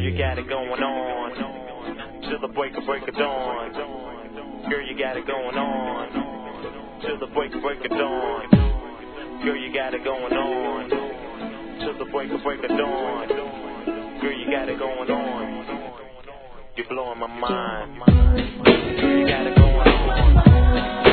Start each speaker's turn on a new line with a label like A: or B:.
A: you got it going on. Till the break of dawn. Girl, you got it going on. Till the break of dawn. Girl, you got it going on. Till the break of dawn. Girl, you got it going on. You're blowing my mind. Girl, you got it going on.